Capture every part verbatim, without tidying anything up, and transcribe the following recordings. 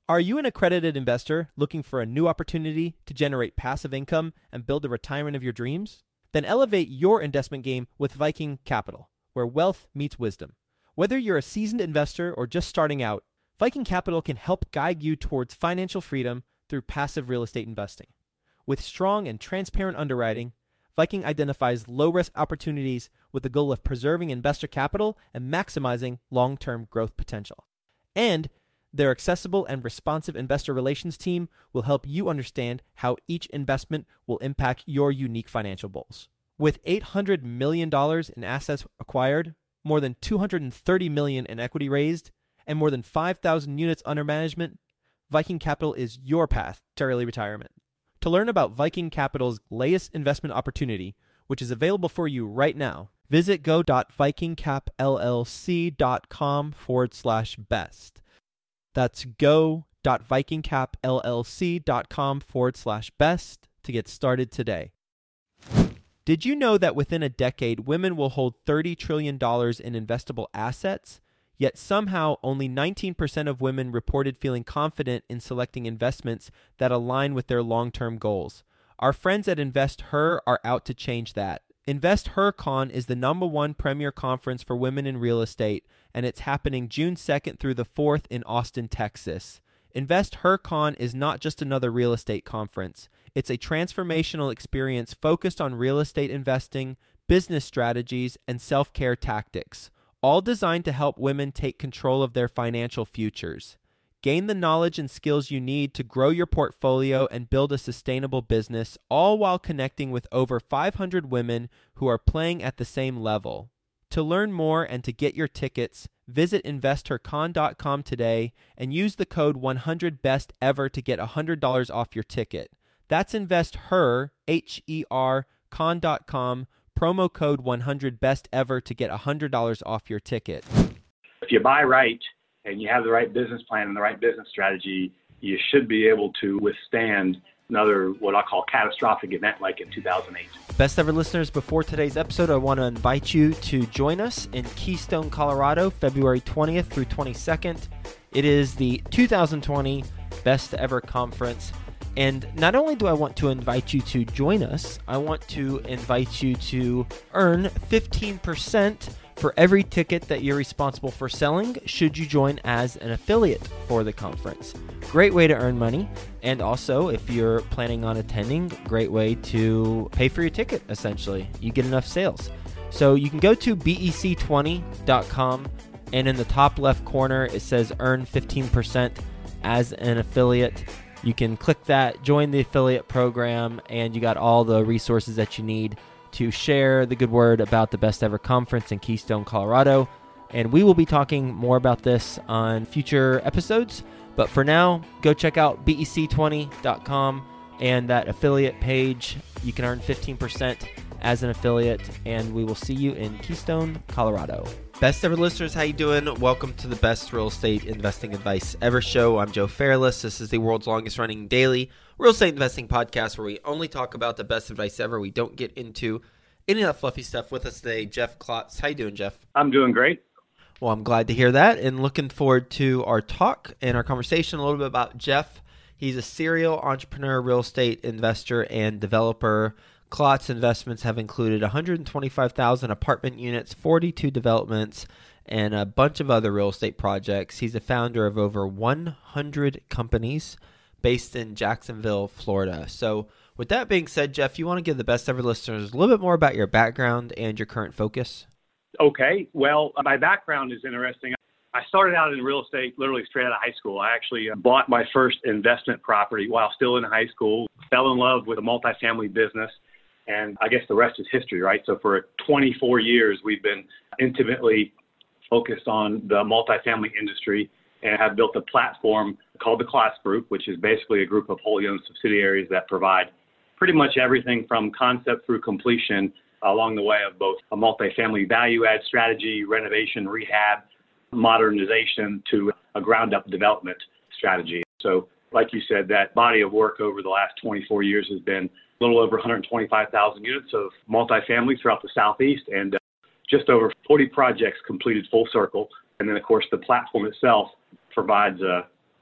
Are you an accredited investor looking for a new opportunity to generate passive income and build the retirement of your dreams? Then elevate your investment game with Viking Capital, where wealth meets wisdom. Whether you're a seasoned investor or just starting out, Viking Capital can help guide you towards financial freedom through passive real estate investing. With strong and transparent underwriting, Viking identifies low-risk opportunities with the goal of preserving investor capital and maximizing long-term growth potential. And their accessible and responsive investor relations team will help you understand how each investment will impact your unique financial goals. With eight hundred million dollars in assets acquired, more than two hundred thirty million dollars in equity raised, and more than five thousand units under management, Viking Capital is your path to early retirement. To learn about Viking Capital's latest investment opportunity, which is available for you right now, visit go.vikingcapllc.com forward slash best. That's go.vikingcapllc.com forward slash best to get started today. Did you know that within a decade, women will hold thirty trillion dollars in investable assets? Yet somehow only nineteen percent of women reported feeling confident in selecting investments that align with their long-term goals. Our friends at InvestHer are out to change that. InvestHerCon is the number one premier conference for women in real estate, and it's happening June second through the fourth in Austin, Texas. InvestHerCon is not just another real estate conference. It's a transformational experience focused on real estate investing, business strategies, and self-care tactics, all designed to help women take control of their financial futures. Gain the knowledge and skills you need to grow your portfolio and build a sustainable business, all while connecting with over five hundred women who are playing at the same level. To learn more and to get your tickets, visit investor con dot com today and use the code one hundred best ever to get one hundred dollars off your ticket. That's InvestHer, H E R, con dot com, promo code one hundred best ever to get one hundred dollars off your ticket. If you buy right and you have the right business plan and the right business strategy, you should be able to withstand another, what I call catastrophic event like in two thousand eight. Best ever listeners, before today's episode, I want to invite you to join us in Keystone, Colorado, February twentieth through twenty-second. It is the two thousand twenty Best Ever Conference. And not only do I want to invite you to join us, I want to invite you to earn fifteen percent for every ticket that you're responsible for selling should you join as an affiliate for the conference. Great way to earn money. And also, if you're planning on attending, great way to pay for your ticket, essentially. You get enough sales. So you can go to B E C twenty dot com, and in the top left corner, it says earn fifteen percent as an affiliate. You can click that, join the affiliate program, and you got all the resources that you need to share the good word about the Best Ever Conference in Keystone, Colorado. And we will be talking more about this on future episodes. But for now, go check out B E C twenty dot com and that affiliate page. You can earn fifteen percent as an affiliate, and we will see you in Keystone, Colorado. Best ever listeners, how you doing? Welcome to the Best Real Estate Investing Advice Ever show. I'm Joe Fairless. This is the world's longest running daily real estate investing podcast where we only talk about the best advice ever. We don't get into any of that fluffy stuff. With us today, Jeff Klotz. How you doing, Jeff? I'm doing great. Well, I'm glad to hear that, and looking forward to our talk and our conversation a little bit about Jeff. He's a serial entrepreneur, real estate investor, and developer. Klotz investments have included one hundred twenty-five thousand apartment units, forty-two developments, and a bunch of other real estate projects. He's a founder of over one hundred companies based in Jacksonville, Florida. So with that being said, Jeff, you want to give the best ever listeners a little bit more about your background and your current focus? Okay. Well, my background is interesting. I started out in real estate literally straight out of high school. I actually bought my first investment property while still in high school, fell in love with a multifamily business. And I guess the rest is history, right? So for twenty-four years, we've been intimately focused on the multifamily industry and have built a platform called the Klotz Group, which is basically a group of wholly owned subsidiaries that provide pretty much everything from concept through completion along the way of both a multifamily value add strategy, renovation, rehab, modernization to a ground up development strategy. So like you said, that body of work over the last twenty-four years has been a little over one hundred twenty-five thousand units of multifamily throughout the Southeast and uh, just over forty projects completed full circle. And then, of course, the platform itself provides a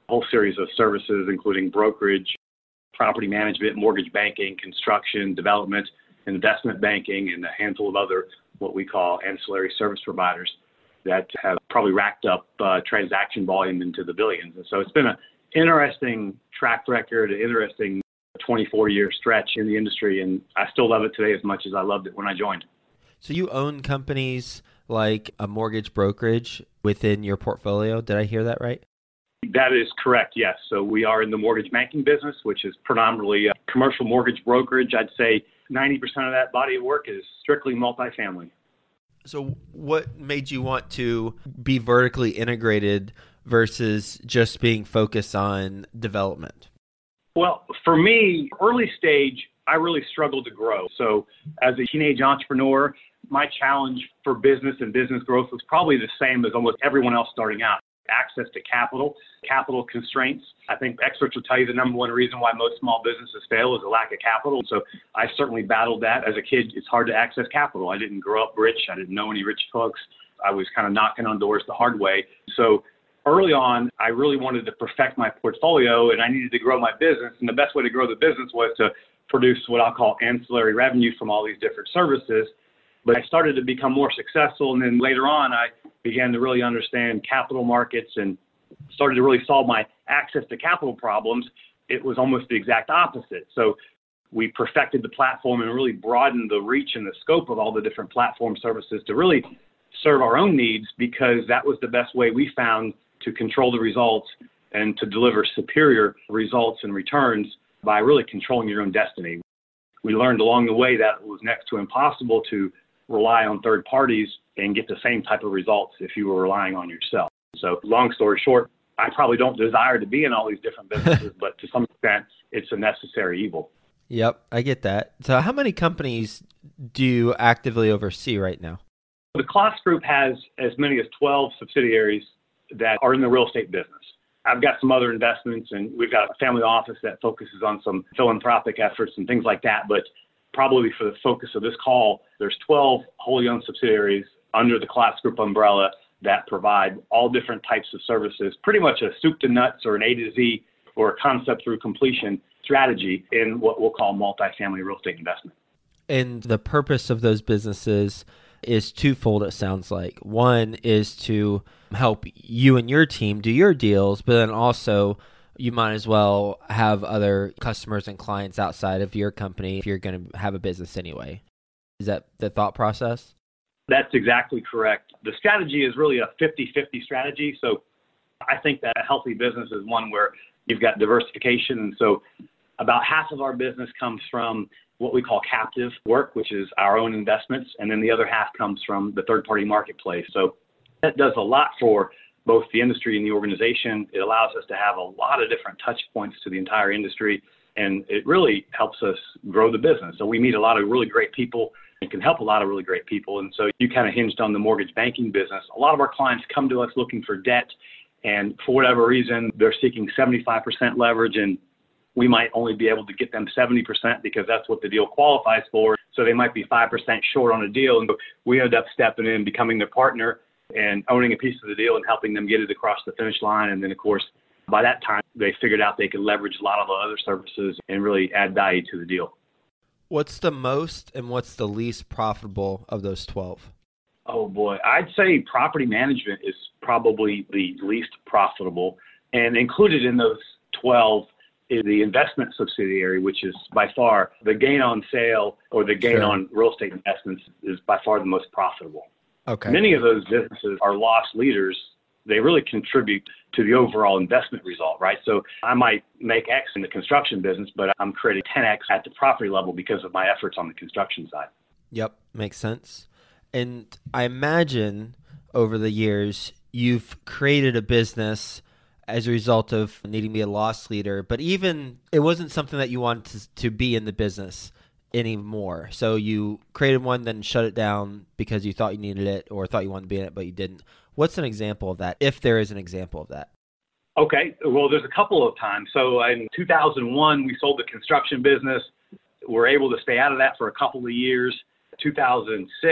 whole series of services, including brokerage, property management, mortgage banking, construction, development, investment banking, and a handful of other what we call ancillary service providers that have probably racked up uh, transaction volume into the billions. And so it's been an interesting track record, an interesting twenty-four year stretch in the industry, and I still love it today as much as I loved it when I joined. So you own companies like a mortgage brokerage within your portfolio. Did I hear that right? That is correct, yes. So we are in the mortgage banking business, which is predominantly a commercial mortgage brokerage. I'd say ninety percent of that body of work is strictly multifamily. So what made you want to be vertically integrated versus just being focused on development? Well, for me, early stage, I really struggled to grow. So as a teenage entrepreneur, my challenge for business and business growth was probably the same as almost everyone else starting out. Access to capital, capital constraints. I think experts will tell you the number one reason why most small businesses fail is a lack of capital. So I certainly battled that. As a kid, it's hard to access capital. I didn't grow up rich. I didn't know any rich folks. I was kind of knocking on doors the hard way. So early on, I really wanted to perfect my portfolio and I needed to grow my business. And the best way to grow the business was to produce what I'll call ancillary revenue from all these different services. But I started to become more successful. And then later on, I began to really understand capital markets and started to really solve my access to capital problems. It was almost the exact opposite. So we perfected the platform and really broadened the reach and the scope of all the different platform services to really serve our own needs, because that was the best way we found to control the results and to deliver superior results and returns by really controlling your own destiny. We learned along the way that it was next to impossible to rely on third parties and get the same type of results if you were relying on yourself. So long story short, I probably don't desire to be in all these different businesses, but to some extent, it's a necessary evil. Yep, I get that. So how many companies do you actively oversee right now? The Kloss Group has as many as twelve subsidiaries that are in the real estate business. I've got some other investments, and we've got a family office that focuses on some philanthropic efforts and things like that. But probably for the focus of this call, there's twelve wholly owned subsidiaries under the Kloss Group umbrella that provide all different types of services, pretty much a soup to nuts or an A to Z or a concept through completion strategy in what we'll call multifamily real estate investment. And the purpose of those businesses is twofold, it sounds like. One is to help you and your team do your deals, but then also you might as well have other customers and clients outside of your company if you're going to have a business anyway. Is that the thought process? That's exactly correct. The strategy is really a fifty-fifty strategy. So I think that a healthy business is one where you've got diversification. And so about half of our business comes from what we call captive work, which is our own investments. And then the other half comes from the third-party marketplace. So that does a lot for both the industry and the organization. It allows us to have a lot of different touch points to the entire industry, and it really helps us grow the business. So we meet a lot of really great people and can help a lot of really great people. And so you kind of hinged on the mortgage banking business. A lot of our clients come to us looking for debt, and for whatever reason, they're seeking seventy-five percent leverage, and we might only be able to get them seventy percent because that's what the deal qualifies for. So they might be five percent short on a deal, and we end up stepping in, becoming their partner, and owning a piece of the deal and helping them get it across the finish line. And then, of course, by that time, they figured out they could leverage a lot of the other services and really add value to the deal. What's the most and what's the least profitable of those twelve? Oh, boy. I'd say property management is probably the least profitable. And included in those twelve is the investment subsidiary, which is by far the gain on sale or the gain Sure. on real estate investments is by far the most profitable. Okay. Many of those businesses are loss leaders. They really contribute to the overall investment result, right? So I might make X in the construction business, but I'm creating ten X at the property level because of my efforts on the construction side. Yep, makes sense. And I imagine over the years, you've created a business as a result of needing to be a loss leader, but even it wasn't something that you wanted to, to be in the business anymore. So you created one, then shut it down because you thought you needed it or thought you wanted to be in it, but you didn't. What's an example of that, if there is an example of that? Okay, well, there's a couple of times. So in two thousand one, we sold the construction business. We're able to stay out of that for a couple of years. two thousand six,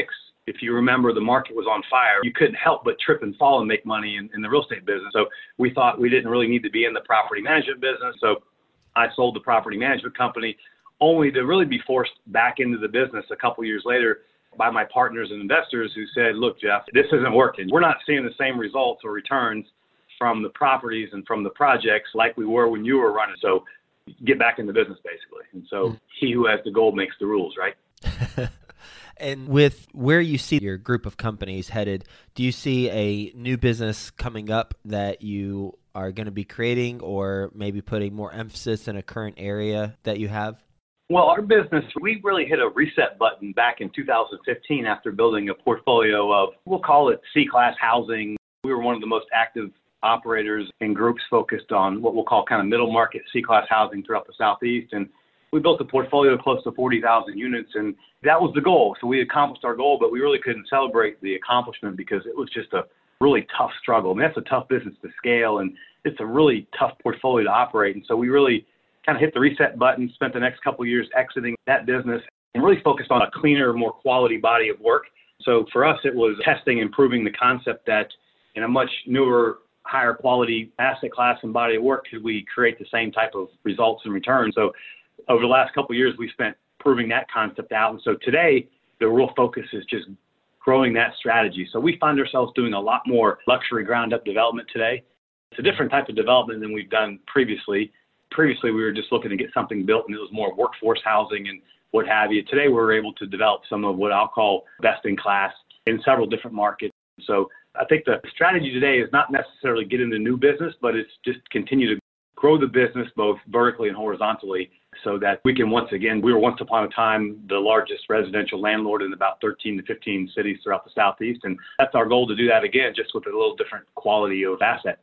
if you remember, the market was on fire. You couldn't help but trip and fall and make money in, in the real estate business. So we thought we didn't really need to be in the property management business. So I sold the property management company, only to really be forced back into the business a couple years later by my partners and investors who said, look, Jeff, this isn't working. We're not seeing the same results or returns from the properties and from the projects like we were when you were running. So get back in the business, basically. And so mm. he who has the gold makes the rules, right? And with where you see your group of companies headed, do you see a new business coming up that you are going to be creating, or maybe putting more emphasis in a current area that you have? Well, our business, we really hit a reset button back in two thousand fifteen after building a portfolio of, we'll call it C-class housing. We were one of the most active operators and groups focused on what we'll call kind of middle market C-class housing throughout the Southeast. And we built a portfolio of close to forty thousand units, and that was the goal. So we accomplished our goal, but we really couldn't celebrate the accomplishment because it was just a really tough struggle. I mean, that's a tough business to scale, and it's a really tough portfolio to operate. And so we really kind of hit the reset button, spent the next couple of years exiting that business, and really focused on a cleaner, more quality body of work. So for us, it was testing and proving the concept that in a much newer, higher quality asset class and body of work, could we create the same type of results and returns. So over the last couple of years, we spent proving that concept out. And so today, the real focus is just growing that strategy. So we find ourselves doing a lot more luxury ground up development today. It's a different type of development than we've done previously. Previously, we were just looking to get something built, and it was more workforce housing and what have you. Today, we're able to develop some of what I'll call best in class in several different markets. So I think the strategy today is not necessarily get into new business, but it's just continue to grow the business both vertically and horizontally so that we can once again, we were once upon a time the largest residential landlord in about thirteen to fifteen cities throughout the Southeast. And that's our goal, to do that again, just with a little different quality of asset.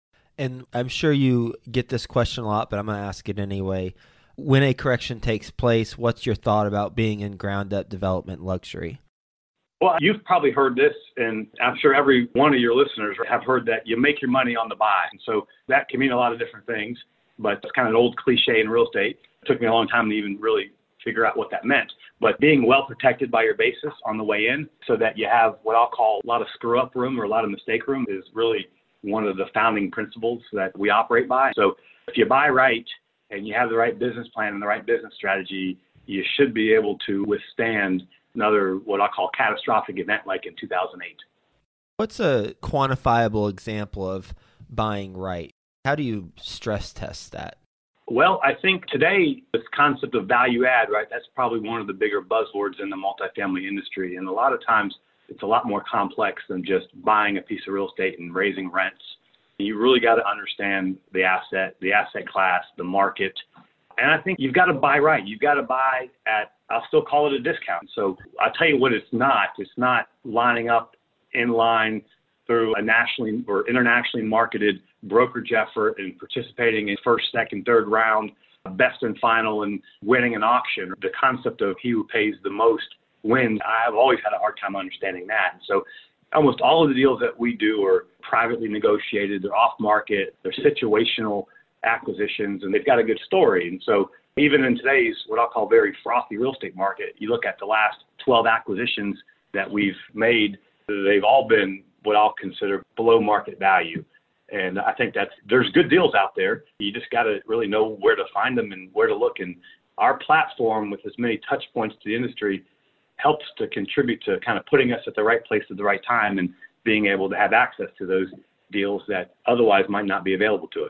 And I'm sure you get this question a lot, but I'm going to ask it anyway. When a correction takes place, what's your thought about being in ground-up development luxury? Well, you've probably heard this, and I'm sure every one of your listeners have heard that you make your money on the buy. And so that can mean a lot of different things, but it's kind of an old cliche in real estate. It took me a long time to even really figure out what that meant. But being well protected by your basis on the way in so that you have what I'll call a lot of screw-up room or a lot of mistake room is really one of the founding principles that we operate by. So if you buy right and you have the right business plan and the right business strategy, you should be able to withstand another what I call catastrophic event like in two thousand eight. What's a quantifiable example of buying right? How do you stress test that? Well, I think today this concept of value add, right, that's probably one of the bigger buzzwords in the multifamily industry. And a lot of times it's a lot more complex than just buying a piece of real estate and raising rents. You really got to understand the asset, the asset class, the market. And I think you've got to buy right. You've got to buy at, I'll still call it a discount. So I'll tell you what it's not. It's not lining up in line through a nationally or internationally marketed brokerage effort and participating in first, second, third round, best and final, and winning an auction. The concept of he who pays the most wins. I've always had a hard time understanding that. And so almost all of the deals that we do are privately negotiated. They're off market. They're situational acquisitions, and they've got a good story. And so even in today's what I'll call very frothy real estate market, you look at the last twelve acquisitions that we've made, they've all been what I'll consider below market value. And I think that's, there's good deals out there. You just got to really know where to find them and where to look. And our platform with as many touch points to the industry helps to contribute to kind of putting us at the right place at the right time and being able to have access to those deals that otherwise might not be available to us.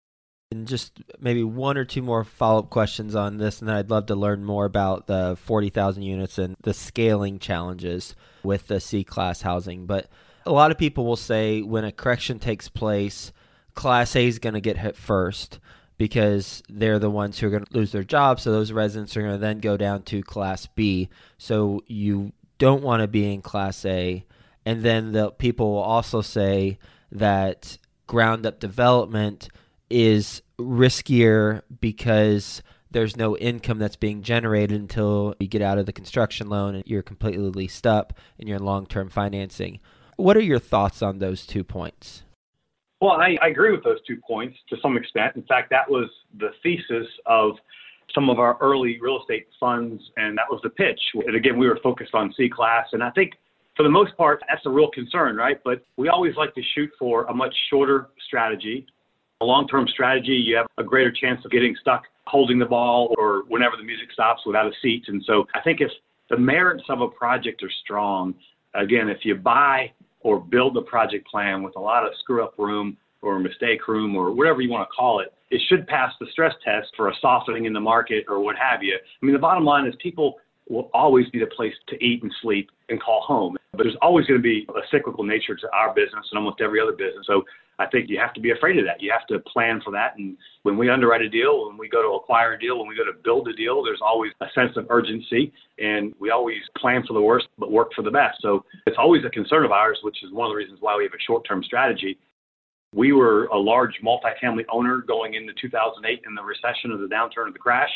And just maybe one or two more follow-up questions on this, and then I'd love to learn more about the forty thousand units and the scaling challenges with the C-class housing. But a lot of people will say when a correction takes place, Class A is going to get hit first because they're the ones who are going to lose their jobs. So those residents are going to then go down to Class B. So you don't want to be in Class A. And then the people will also say that ground-up development is riskier because there's no income that's being generated until you get out of the construction loan and you're completely leased up and you're in long-term financing. What are your thoughts on those two points? Well, I, I agree with those two points to some extent. In fact, that was the thesis of some of our early real estate funds, and that was the pitch. And again, we were focused on C-class, and I think For the most part, that's a real concern, right? But we always like to shoot for a much shorter strategy. A long-term strategy, you have a greater chance of getting stuck holding the ball or whenever the music stops without a seat. And so I think if the merits of a project are strong, again, if you buy or build a project plan with a lot of screw-up room or mistake room or whatever you want to call it, it should pass the stress test for a softening in the market or what have you. I mean, the bottom line is people will always need a place to eat and sleep and call home. But there's always going to be a cyclical nature to our business and almost every other business. So I think you have to be afraid of that. You have to plan for that. And when we underwrite a deal, when we go to acquire a deal, when we go to build a deal, there's always a sense of urgency. And we always plan for the worst, but work for the best. So it's always a concern of ours, which is one of the reasons why we have a short-term strategy. We were a large multifamily owner going into two thousand eight in the recession of the downturn of the crash.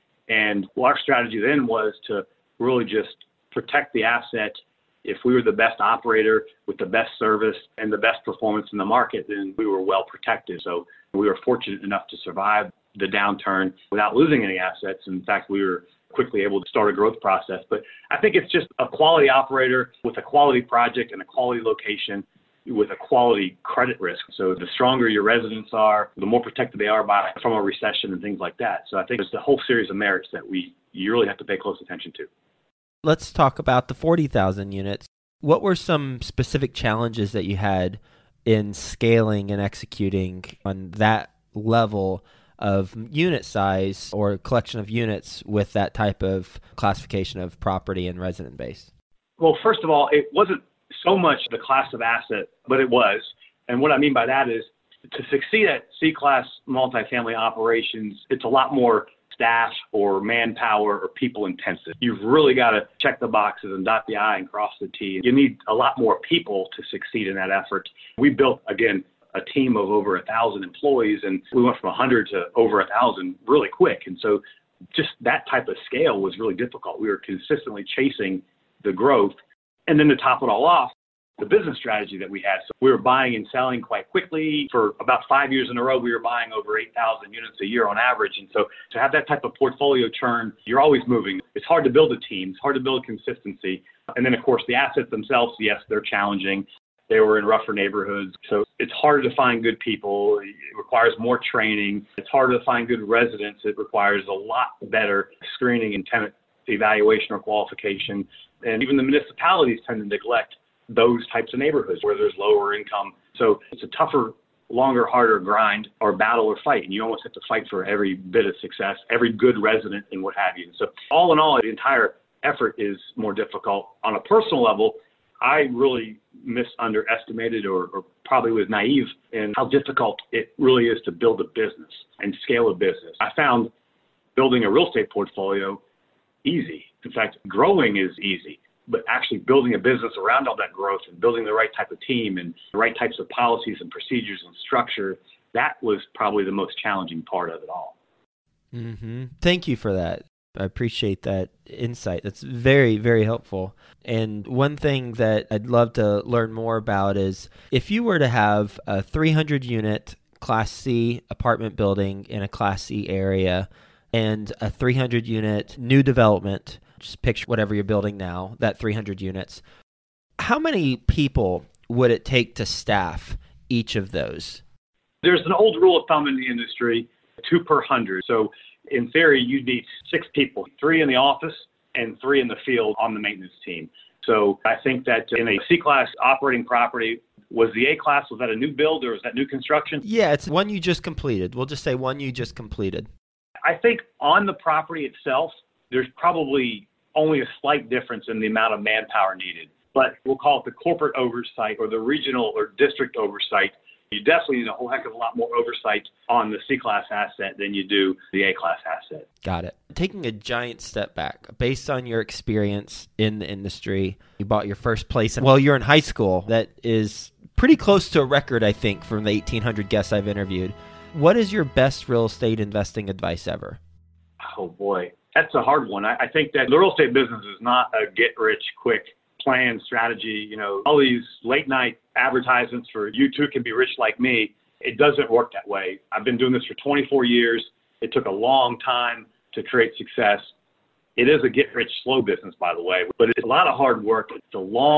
And our strategy then was to really just protect the asset. If we were the best operator with the best service and the best performance in the market, then we were well protected. So we were fortunate enough to survive the downturn without losing any assets. In fact, we were quickly able to start a growth process. But I think it's just a quality operator with a quality project and a quality location with a quality credit risk. So the stronger your residents are, the more protected they are by from a recession and things like that. So I think there's a whole series of merits that we you really have to pay close attention to. Let's talk about the forty thousand units. What were some specific challenges that you had in scaling and executing on that level of unit size or collection of units with that type of classification of property and resident base? Well, first of all, it wasn't so much the class of asset, but it was. And what I mean by that is to succeed at C-class multifamily operations, it's a lot more staff or manpower or people intensive. You've really got to check the boxes and dot the I and cross the T. You need a lot more people to succeed in that effort. We built, again, a team of over a thousand employees, and we went from a hundred to over a thousand really quick. And so just that type of scale was really difficult. We were consistently chasing the growth. And then to top it all off, the business strategy that we had. So we were buying and selling quite quickly. For about five years in a row, we were buying over eight thousand units a year on average. And so to have that type of portfolio churn, you're always moving. It's hard to build a team. It's hard to build consistency. And then, of course, the assets themselves, yes, they're challenging. They were in rougher neighborhoods. So it's harder to find good people. It requires more training. It's harder to find good residents. It requires a lot better screening and tenant evaluation or qualification. And even the municipalities tend to neglect those types of neighborhoods where there's lower income. So it's a tougher, longer, harder grind or battle or fight. And you almost have to fight for every bit of success, every good resident and what have you. So all in all, the entire effort is more difficult. On a personal level, I really misunderestimated or, or probably was naive in how difficult it really is to build a business and scale a business. I found building a real estate portfolio easy. In fact, growing is easy, but actually building a business around all that growth and building the right type of team and the right types of policies and procedures and structure, that was probably the most challenging part of it all. Mm-hmm. Thank you for that. I appreciate that insight. That's very, very helpful. And one thing that I'd love to learn more about is if you were to have a three hundred unit Class C apartment building in a Class C area and a three hundred unit new development, just picture whatever you're building now, that three hundred units, how many people would it take to staff each of those? There's an old rule of thumb in the industry, two per hundred. So in theory, you need six people, three in the office and three in the field on the maintenance team. So I think that in a C-class operating property, was the A-class, was that a new build or was that new construction? Yeah, it's one you just completed. We'll just say one you just completed. I think on the property itself, there's probably only a slight difference in the amount of manpower needed. But we'll call it the corporate oversight or the regional or district oversight. You definitely need a whole heck of a lot more oversight on the C-class asset than you do the A-class asset. Got it. Taking a giant step back, based on your experience in the industry, you bought your first place. Well, you're in high school. That is pretty close to a record, I think, from the eighteen hundred guests I've interviewed. What is your best real estate investing advice ever? Oh, boy. That's a hard one. I, I think that the real estate business is not a get-rich-quick plan strategy. You know, all these late-night advertisements for you too can be rich like me. It doesn't work that way. I've been doing this for twenty-four years. It took a long time to create success. It is a get-rich-slow business, by the way, but it's a lot of hard work. It's a long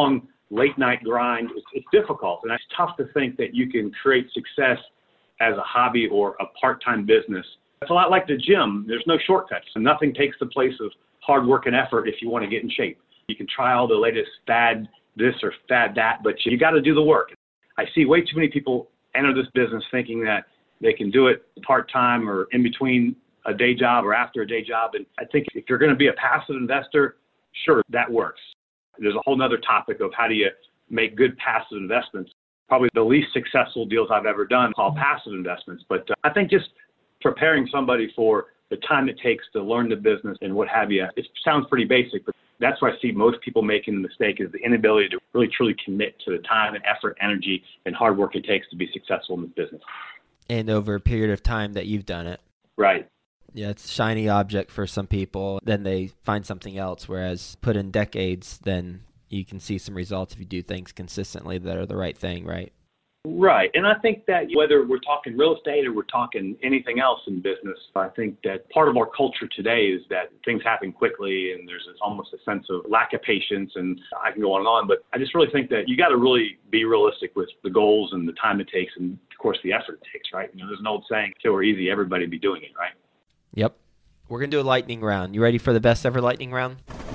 late night grind. It's, it's difficult, and it's tough to think that you can create success as a hobby or a part-time business. It's a lot like the gym. There's no shortcuts. Nothing takes the place of hard work and effort if you want to get in shape. You can try all the latest fad this or fad that, but you got to do the work. I see way too many people enter this business thinking that they can do it part-time or in between a day job or after a day job. And I think if you're going to be a passive investor, sure, that works. There's a whole nother topic of how do you make good passive investments. Probably the least successful deals I've ever done called passive investments. But uh, I think just preparing somebody for the time it takes to learn the business and what have you, it sounds pretty basic, but that's where I see most people making the mistake is the inability to really truly commit to the time and effort, energy, and hard work it takes to be successful in this business. And over a period of time that you've done it. Right. Yeah, it's a shiny object for some people. Then they find something else, whereas put in decades, then you can see some results if you do things consistently that are the right thing, right? Right. And I think that whether we're talking real estate or we're talking anything else in business, I think that part of our culture today is that things happen quickly and there's almost a sense of lack of patience, and I can go on and on. But I just really think that you got to really be realistic with the goals and the time it takes and, of course, the effort it takes, right? You know, there's an old saying, if it were easy, everybody would be doing it, right? Yep. We're going to do a lightning round. You ready for the best ever lightning round?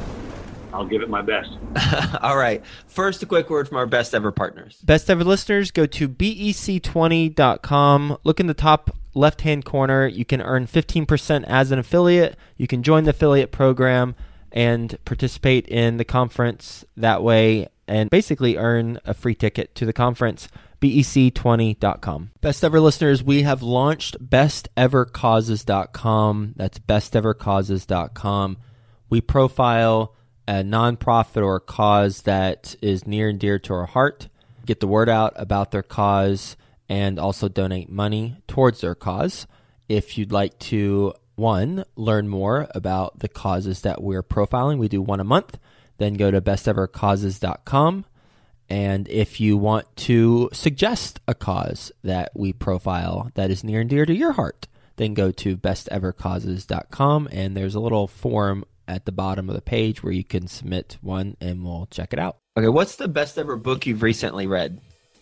I'll give it my best. All right. First, a quick word from our best ever partners. Best ever listeners, go to B E C twenty dot com. Look in the top left-hand corner. You can earn fifteen percent as an affiliate. You can join the affiliate program and participate in the conference that way and basically earn a free ticket to the conference. B E C twenty dot com. Best ever listeners, we have launched best ever causes dot com. That's best ever causes dot com. We profile a nonprofit or a cause that is near and dear to our heart, get the word out about their cause, and also donate money towards their cause. If you'd like to, one, learn more about the causes that we're profiling, we do one a month, then go to best ever causes dot com. And if you want to suggest a cause that we profile that is near and dear to your heart, then go to best ever causes dot com, and there's a little form at the bottom of the page where you can submit one and we'll check it out. Okay, what's the best ever book you've recently read?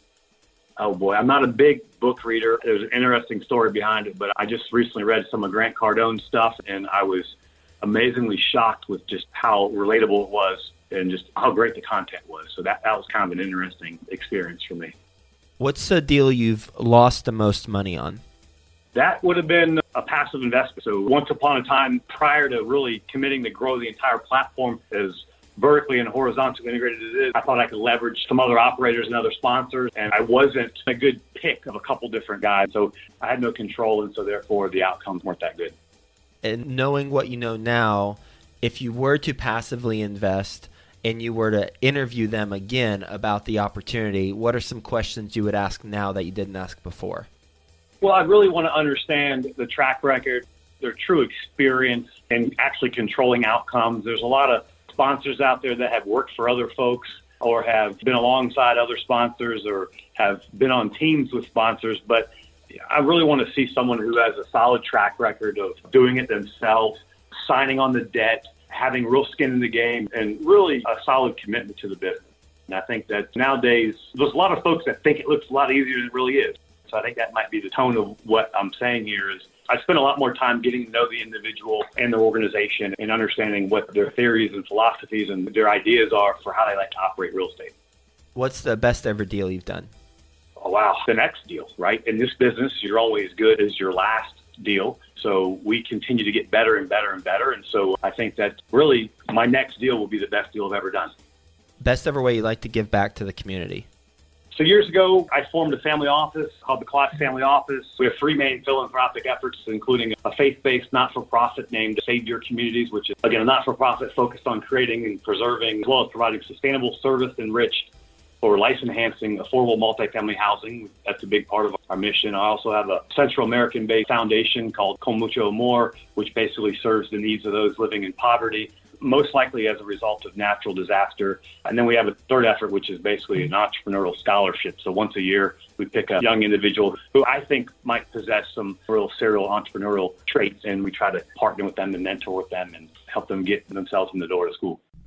Oh boy, I'm not a big book reader. There's an interesting story behind it, but I just recently read some of Grant Cardone's stuff and I was amazingly shocked with just how relatable it was and just how great the content was. So that, that was kind of an interesting experience for me. What's the deal you've lost the most money on? That would have been a passive investment. So once upon a time, prior to really committing to grow the entire platform as vertically and horizontally integrated as it is, I thought I could leverage some other operators and other sponsors, and I wasn't a good pick of a couple different guys. So I had no control, and so therefore the outcomes weren't that good. And knowing what you know now, if you were to passively invest and you were to interview them again about the opportunity, what are some questions you would ask now that you didn't ask before? Well, I really want to understand the track record, their true experience in actually controlling outcomes. There's a lot of sponsors out there that have worked for other folks or have been alongside other sponsors or have been on teams with sponsors. But I really want to see someone who has a solid track record of doing it themselves, signing on the debt, having real skin in the game, and really a solid commitment to the business. And I think that nowadays, there's a lot of folks that think it looks a lot easier than it really is. So I think that might be the tone of what I'm saying here is I spend a lot more time getting to know the individual and their organization and understanding what their theories and philosophies and their ideas are for how they like to operate real estate. What's the best ever deal you've done? Oh, wow. The next deal, right? In this business, you're only as good as your last deal. So we continue to get better and better and better. And so I think that really my next deal will be the best deal I've ever done. Best ever way you like to give back to the community? So years ago, I formed a family office called the Clark Family Office. We have three main philanthropic efforts, including a faith-based not-for-profit named Save Your Communities, which is, again, a not-for-profit focused on creating and preserving, as well as providing sustainable service-enriched or life-enhancing affordable multifamily housing. That's a big part of our mission. I also have a Central American-based foundation called Con Mucho Amor, which basically serves the needs of those living in poverty, most likely as a result of natural disaster. And then we have a third effort, which is basically an entrepreneurial scholarship. So once a year, we pick a young individual who I think might possess some real serial entrepreneurial traits, and we try to partner with them and mentor with them and help them get themselves in the door to school.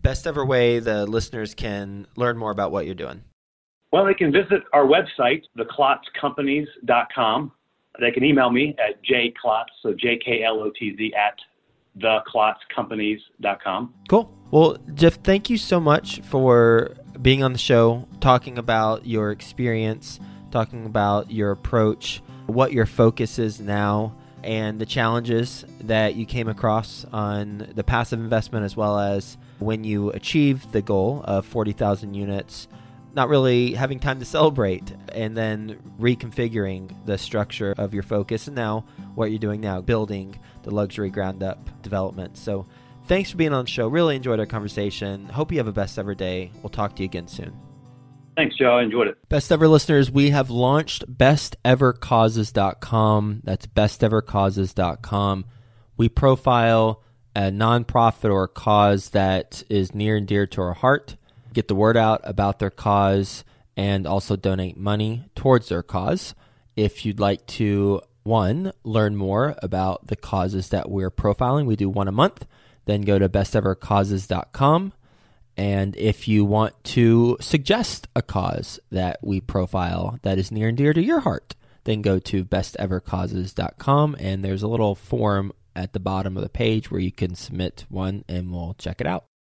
best ever way the listeners can learn more about what you're doing? Well, they can visit our website, the klotz companies dot com. They can email me at jklotz, so J K L O T Z, at the klotz companies dot com. Cool. Well, Jeff, thank you so much for being on the show, talking about your experience, talking about your approach, what your focus is now, and the challenges that you came across on the passive investment, as well as when you achieved the goal of forty thousand units, not really having time to celebrate, and then reconfiguring the structure of your focus, and now what you're doing now, building the luxury ground up development. So thanks for being on the show. Really enjoyed our conversation. Hope you have a best ever day. We'll talk to you again soon. Thanks, Joe. I enjoyed it. Best ever listeners, we have launched best ever causes dot com. That's best ever causes dot com. We profile a nonprofit or a cause that is near and dear to our heart, get the word out about their cause, and also donate money towards their cause. If you'd like to, one, learn more about the causes that we're profiling, we do one a month, then go to best ever causes dot com. And if you want to suggest a cause that we profile that is near and dear to your heart, then go to best ever causes dot com, and there's a little form at the bottom of the page where you can submit one, and we'll check it out.